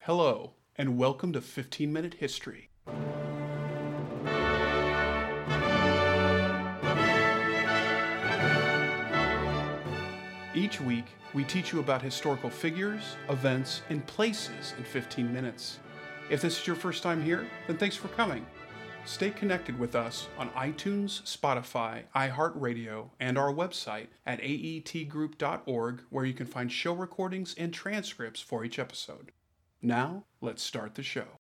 Hello, and welcome to 15 Minute History. Each week, we teach you about historical figures, events, and places in 15 minutes. If this is your first time here, then thanks for coming. Stay connected with us on iTunes, Spotify, iHeartRadio, and our website at aetgroup.org, where you can find show recordings and transcripts for each episode. Now, let's start the show.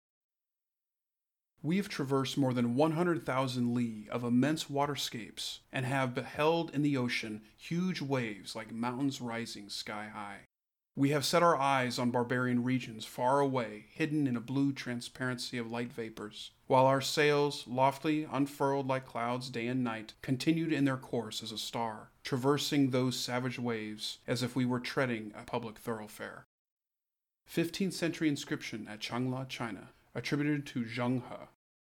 We have traversed more than 100,000 li of immense waterscapes and have beheld in the ocean huge waves like mountains rising sky high. We have set our eyes on barbarian regions far away, hidden in a blue transparency of light vapors, while our sails, loftily unfurled like clouds day and night, continued in their course as a star, traversing those savage waves as if we were treading a public thoroughfare. 15th century inscription at Changle, China, attributed to Zheng He.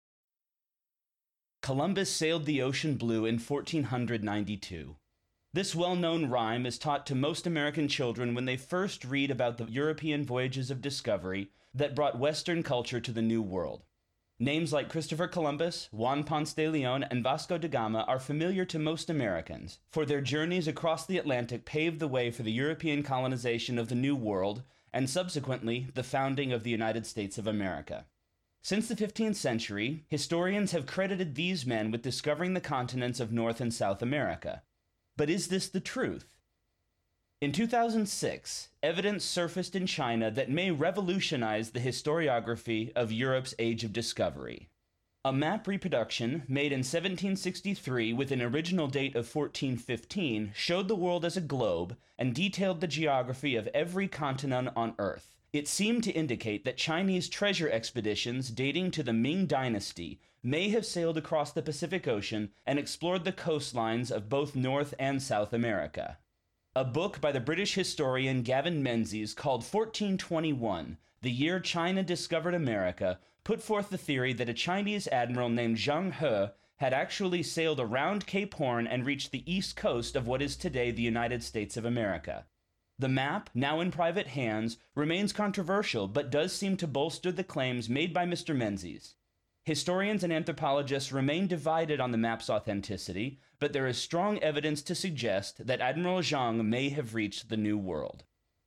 Columbus sailed the ocean blue in 1492. This well-known rhyme is taught to most American children when they first read about the European voyages of discovery that brought Western culture to the New World. Names like Christopher Columbus, Juan Ponce de Leon, and Vasco da Gama are familiar to most Americans, for their journeys across the Atlantic paved the way for the European colonization of the New World and subsequently the founding of the United States of America. Since the 15th century, historians have credited these men with discovering the continents of North and South America. But is this the truth? In 2006, evidence surfaced in China that may revolutionize the historiography of Europe's Age of Discovery. A map reproduction made in 1763 with an original date of 1415 showed the world as a globe and detailed the geography of every continent on Earth. It seemed to indicate that Chinese treasure expeditions dating to the Ming Dynasty may have sailed across the Pacific Ocean and explored the coastlines of both North and South America. A book by the British historian Gavin Menzies called 1421, The Year China Discovered America, put forth the theory that a Chinese admiral named Zheng He had actually sailed around Cape Horn and reached the east coast of what is today the United States of America. The map, now in private hands, remains controversial but does seem to bolster the claims made by Mr. Menzies. Historians and anthropologists remain divided on the map's authenticity, but there is strong evidence to suggest that Admiral Zheng may have reached the New World.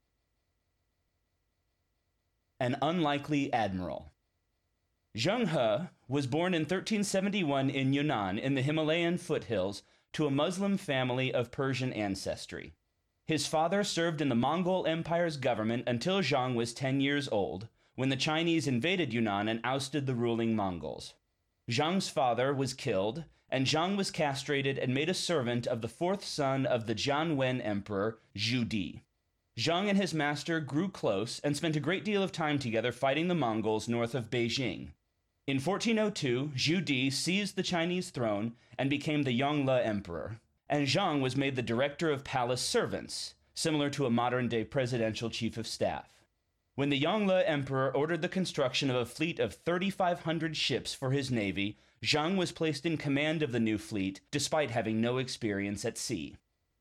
An unlikely admiral. Zheng He was born in 1371 in Yunnan in the Himalayan foothills to a Muslim family of Persian ancestry. His father served in the Mongol Empire's government until Zheng was 10 years old, when the Chinese invaded Yunnan and ousted the ruling Mongols. Zheng's father was killed, and Zheng was castrated and made a servant of the fourth son of the Jianwen Emperor, Zhu Di. Zheng and his master grew close and spent a great deal of time together fighting the Mongols north of Beijing. In 1402, Zhu Di seized the Chinese throne and became the Yongle Emperor, and Zheng was made the director of palace servants, similar to a modern-day presidential chief of staff. When the Yongle Emperor ordered the construction of a fleet of 3,500 ships for his navy, Zheng was placed in command of the new fleet, despite having no experience at sea.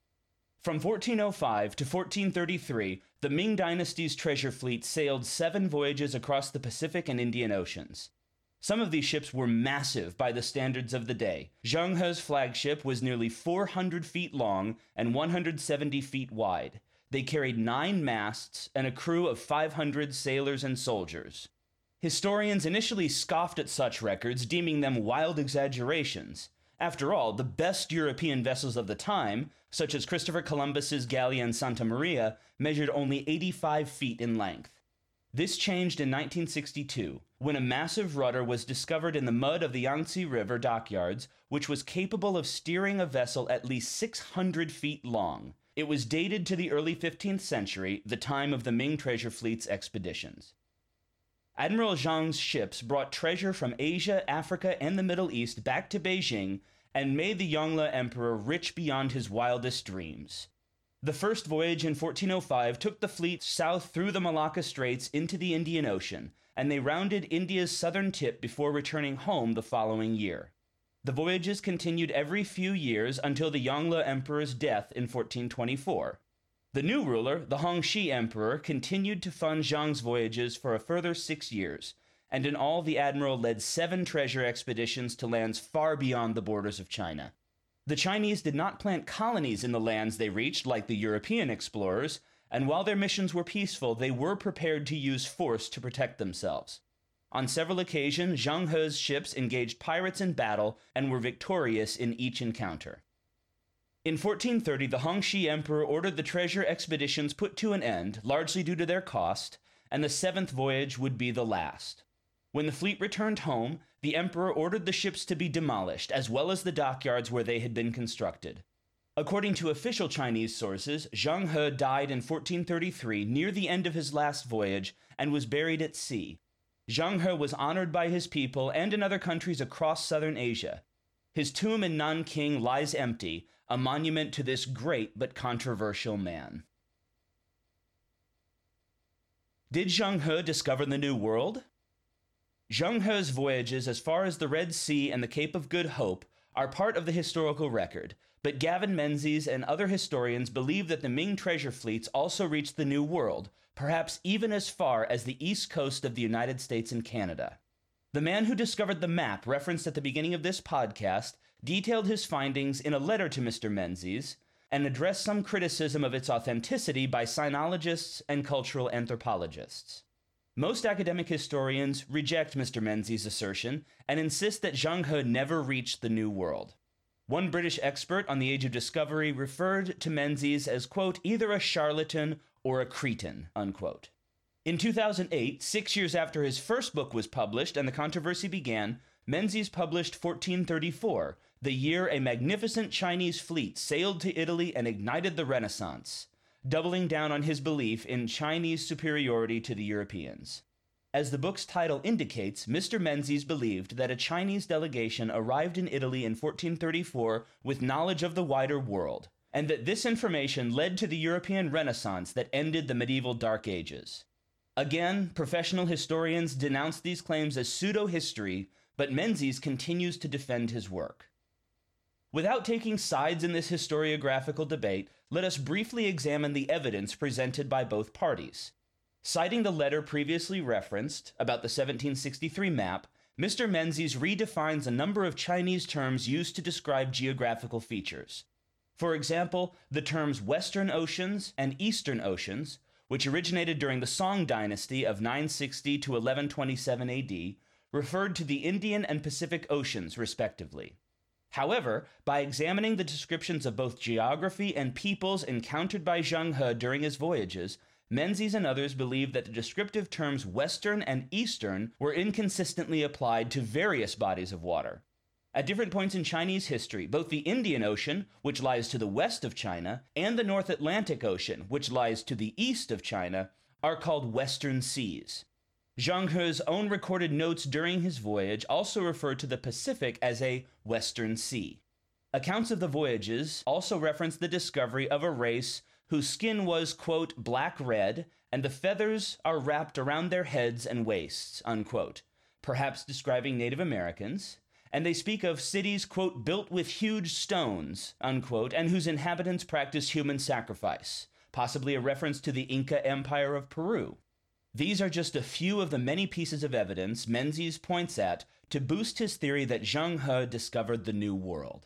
From 1405 to 1433, the Ming Dynasty's treasure fleet sailed 7 voyages across the Pacific and Indian Oceans. Some of these ships were massive by the standards of the day. Zheng He's flagship was nearly 400 feet long and 170 feet wide. They carried 9 masts and a crew of 500 sailors and soldiers. Historians initially scoffed at such records, deeming them wild exaggerations. After all, the best European vessels of the time, such as Christopher Columbus's galleon Santa Maria, measured only 85 feet in length. This changed in 1962, when a massive rudder was discovered in the mud of the Yangtze River dockyards, which was capable of steering a vessel at least 600 feet long. It was dated to the early 15th century, the time of the Ming treasure fleet's expeditions. Admiral Zheng's ships brought treasure from Asia, Africa, and the Middle East back to Beijing and made the Yongle Emperor rich beyond his wildest dreams. The first voyage in 1405 took the fleet south through the Malacca Straits into the Indian Ocean, and they rounded India's southern tip before returning home the following year. The voyages continued every few years until the Yongle Emperor's death in 1424. The new ruler, the Hongxi Emperor, continued to fund Zhang's voyages for a further 6 years, and in all the admiral led 7 treasure expeditions to lands far beyond the borders of China. The Chinese did not plant colonies in the lands they reached like the European explorers, and while their missions were peaceful, they were prepared to use force to protect themselves. On several occasions, Zheng He's ships engaged pirates in battle and were victorious in each encounter. In 1430, the Hongxi Emperor ordered the treasure expeditions put to an end, largely due to their cost, and the 7th voyage would be the last. When the fleet returned home, the emperor ordered the ships to be demolished, as well as the dockyards where they had been constructed. According to official Chinese sources, Zheng He died in 1433 near the end of his last voyage and was buried at sea. Zheng He was honored by his people and in other countries across southern Asia. His tomb in Nanking lies empty, a monument to this great but controversial man. Did Zheng He discover the New World? Zheng He's voyages as far as the Red Sea and the Cape of Good Hope are part of the historical record, but Gavin Menzies and other historians believe that the Ming treasure fleets also reached the New World, perhaps even as far as the east coast of the United States and Canada. The man who discovered the map referenced at the beginning of this podcast detailed his findings in a letter to Mr. Menzies and addressed some criticism of its authenticity by sinologists and cultural anthropologists. Most academic historians reject Mr. Menzies' assertion and insist that Zheng He never reached the New World. One British expert on the Age of Discovery referred to Menzies as, quote, either a charlatan or a cretin, unquote. In 2008, 6 years after his first book was published and the controversy began, Menzies published 1434, the year a magnificent Chinese fleet sailed to Italy and ignited the Renaissance, doubling down on his belief in Chinese superiority to the Europeans. As the book's title indicates, Mr. Menzies believed that a Chinese delegation arrived in Italy in 1434 with knowledge of the wider world, and that this information led to the European Renaissance that ended the medieval Dark Ages. Again, professional historians denounce these claims as pseudo-history, but Menzies continues to defend his work. Without taking sides in this historiographical debate, let us briefly examine the evidence presented by both parties. Citing the letter previously referenced about the 1763 map, Mr. Menzies redefines a number of Chinese terms used to describe geographical features. For example, the terms Western Oceans and Eastern Oceans, which originated during the Song dynasty of 960 to 1127 AD, referred to the Indian and Pacific Oceans, respectively. However, by examining the descriptions of both geography and peoples encountered by Zheng He during his voyages, Menzies and others believe that the descriptive terms Western and Eastern were inconsistently applied to various bodies of water. At different points in Chinese history, both the Indian Ocean, which lies to the west of China, and the North Atlantic Ocean, which lies to the east of China, are called Western Seas. Zheng He's own recorded notes during his voyage also refer to the Pacific as a Western Sea. Accounts of the voyages also reference the discovery of a race whose skin was, quote, black-red, and the feathers are wrapped around their heads and waists, unquote, perhaps describing Native Americans, and they speak of cities, quote, built with huge stones, unquote, and whose inhabitants practice human sacrifice, possibly a reference to the Inca Empire of Peru. These are just a few of the many pieces of evidence Menzies points at to boost his theory that Zheng He discovered the New World.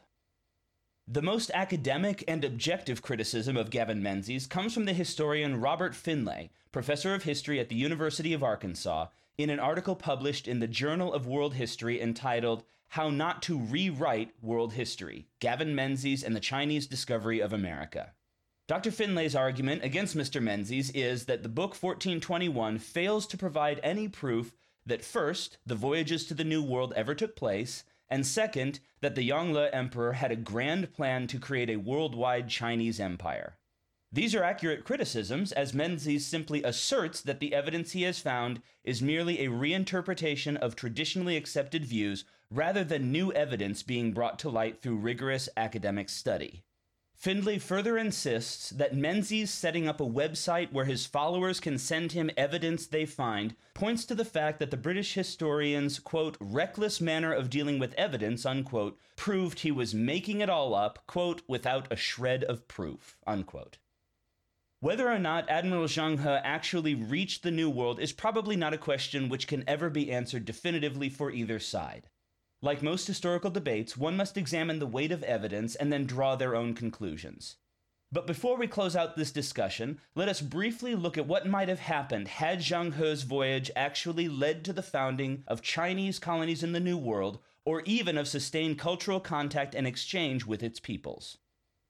The most academic and objective criticism of Gavin Menzies comes from the historian Robert Finlay, professor of history at the University of Arkansas, in an article published in the Journal of World History entitled How Not to Rewrite World History, Gavin Menzies and the Chinese Discovery of America. Dr. Finlay's argument against Mr. Menzies is that the book 1421 fails to provide any proof that first, the voyages to the New World ever took place, and second, that the Yongle Emperor had a grand plan to create a worldwide Chinese empire. These are accurate criticisms, as Menzies simply asserts that the evidence he has found is merely a reinterpretation of traditionally accepted views rather than new evidence being brought to light through rigorous academic study. Findlay further insists that Menzies setting up a website where his followers can send him evidence they find points to the fact that the British historian's, quote, reckless manner of dealing with evidence, unquote, proved he was making it all up, quote, without a shred of proof, unquote. Whether or not Admiral Zheng He actually reached the New World is probably not a question which can ever be answered definitively for either side. Like most historical debates, one must examine the weight of evidence and then draw their own conclusions. But before we close out this discussion, let us briefly look at what might have happened had Zheng He's voyage actually led to the founding of Chinese colonies in the New World, or even of sustained cultural contact and exchange with its peoples.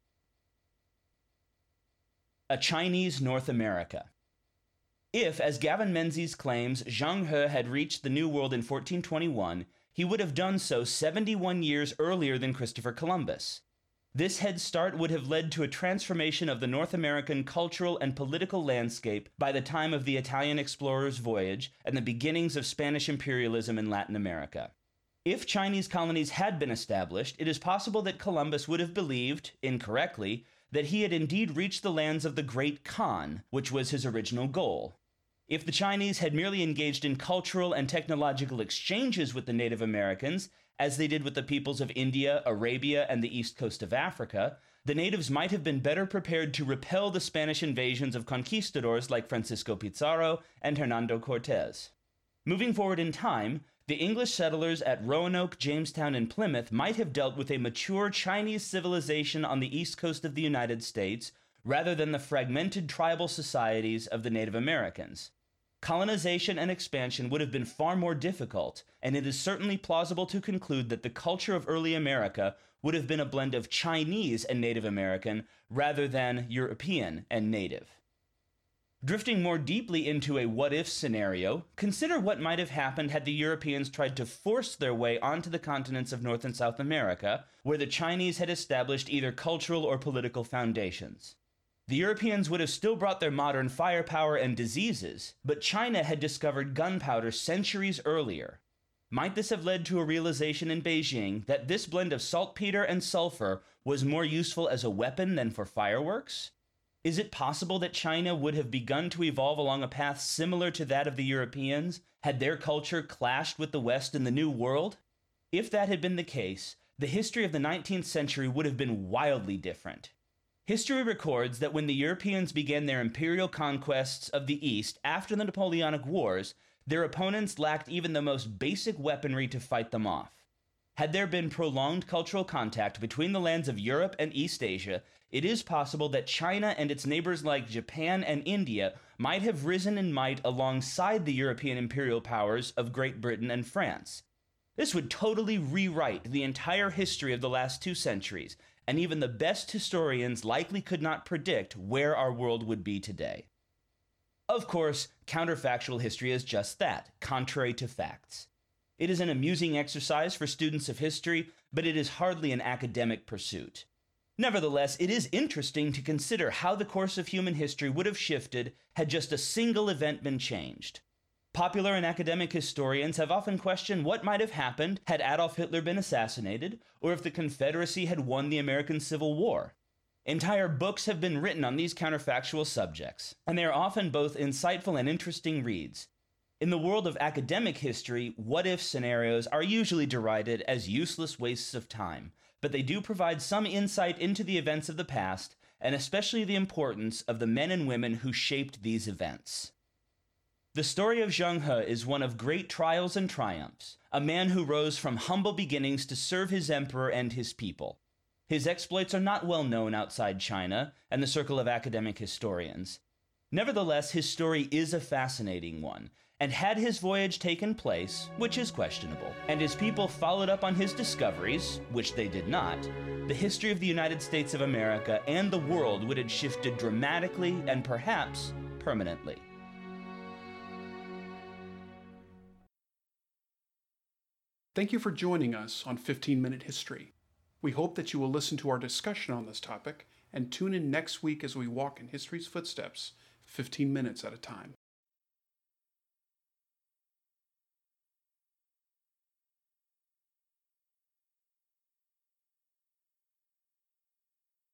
A Chinese North America. If, as Gavin Menzies claims, Zheng He had reached the New World in 1421, he would have done so 71 years earlier than Christopher Columbus. This head start would have led to a transformation of the North American cultural and political landscape by the time of the Italian explorer's voyage and the beginnings of Spanish imperialism in Latin America. If Chinese colonies had been established, it is possible that Columbus would have believed, incorrectly, that he had indeed reached the lands of the Great Khan, which was his original goal. If the Chinese had merely engaged in cultural and technological exchanges with the Native Americans, as they did with the peoples of India, Arabia, and the east coast of Africa, the natives might have been better prepared to repel the Spanish invasions of conquistadors like Francisco Pizarro and Hernando Cortés. Moving forward in time, the English settlers at Roanoke, Jamestown, and Plymouth might have dealt with a mature Chinese civilization on the east coast of the United States, rather than the fragmented tribal societies of the Native Americans. Colonization and expansion would have been far more difficult, and it is certainly plausible to conclude that the culture of early America would have been a blend of Chinese and Native American, rather than European and Native. Drifting more deeply into a what-if scenario, consider what might have happened had the Europeans tried to force their way onto the continents of North and South America, where the Chinese had established either cultural or political foundations. The Europeans would have still brought their modern firepower and diseases, but China had discovered gunpowder centuries earlier. Might this have led to a realization in Beijing that this blend of saltpeter and sulfur was more useful as a weapon than for fireworks? Is it possible that China would have begun to evolve along a path similar to that of the Europeans, had their culture clashed with the West in the New World? If that had been the case, the history of the 19th century would have been wildly different. History records that when the Europeans began their imperial conquests of the East after the Napoleonic Wars, their opponents lacked even the most basic weaponry to fight them off. Had there been prolonged cultural contact between the lands of Europe and East Asia, it is possible that China and its neighbors like Japan and India might have risen in might alongside the European imperial powers of Great Britain and France. This would totally rewrite the entire history of the last 2 centuries, and even the best historians likely could not predict where our world would be today. Of course, counterfactual history is just that, contrary to facts. It is an amusing exercise for students of history, but it is hardly an academic pursuit. Nevertheless, it is interesting to consider how the course of human history would have shifted had just a single event been changed. Popular and academic historians have often questioned what might have happened had Adolf Hitler been assassinated, or if the Confederacy had won the American Civil War. Entire books have been written on these counterfactual subjects, and they are often both insightful and interesting reads. In the world of academic history, what-if scenarios are usually derided as useless wastes of time, but they do provide some insight into the events of the past, and especially the importance of the men and women who shaped these events. The story of Zheng He is one of great trials and triumphs, a man who rose from humble beginnings to serve his emperor and his people. His exploits are not well known outside China and the circle of academic historians. Nevertheless, his story is a fascinating one, and had his voyage taken place, which is questionable, and his people followed up on his discoveries, which they did not, the history of the United States of America and the world would have shifted dramatically and perhaps permanently. Thank you for joining us on 15-Minute History. We hope that you will listen to our discussion on this topic and tune in next week as we walk in history's footsteps, 15 minutes at a time.